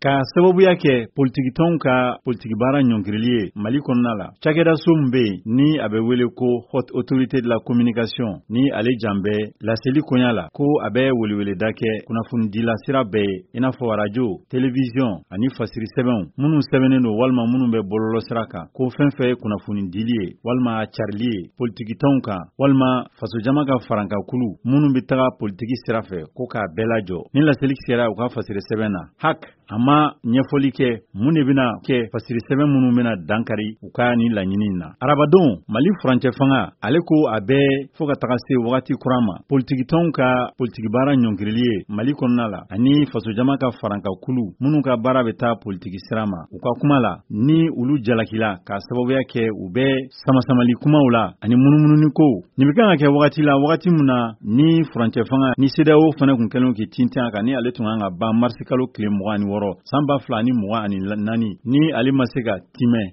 ka sababuya kɛ politikitonw ka politikibara ɲɔngirili ye Mali kɔnɔna la. Cakɛda so min bɛ yen ni a bɛ wele ko Haute Autorité de la Communication ni ale jan bɛ laseli koɲa la ko a bɛ weleweleda kɛ kunnafonidila sira bɛɛ ye i n'a fɔ radio, télévision ani fasiri sɛbɛnw minnu sɛbɛnnen don walima minnu bɛ bɔlɔlɔ sira kan ko fɛn fɛn ye kunnafonidili ye walima carili ye politikitonw kan walima fasojama ka farankakulu minnu bɛ taga politiki sira fɛ ko k'a bɛɛ lajɔ. Ni laseli kɛra u ka fasiri sɛbɛn na hak a ma ɲɛfɔli kɛ mun de bɛna kɛ fasiri sɛbɛn minnu bɛna dankari u ka ni laɲini na. Arabadon Mali furancɛ fanga ale ko a bɛɛ fo ka taga se wagati kura ma politikitonw ka politikibara ɲɔngirili ye Mali kɔnɔna la ani fasojama ka farankakulu minnu ka baara bɛ taa politiki sira ma. U ka kuma la ni olu jalakila k'a sababuya kɛ u bɛ samasamali kumaw la ani munumununi ko. Nin bɛ kan ka kɛ wagati la wagati min na ni furancɛ fanga ni CEDEAO fana kun kɛlen k'i tintin kan ni ale tun kan ka ban marisi kalo tile 26 san 2024 ni ale ma se ka timɛ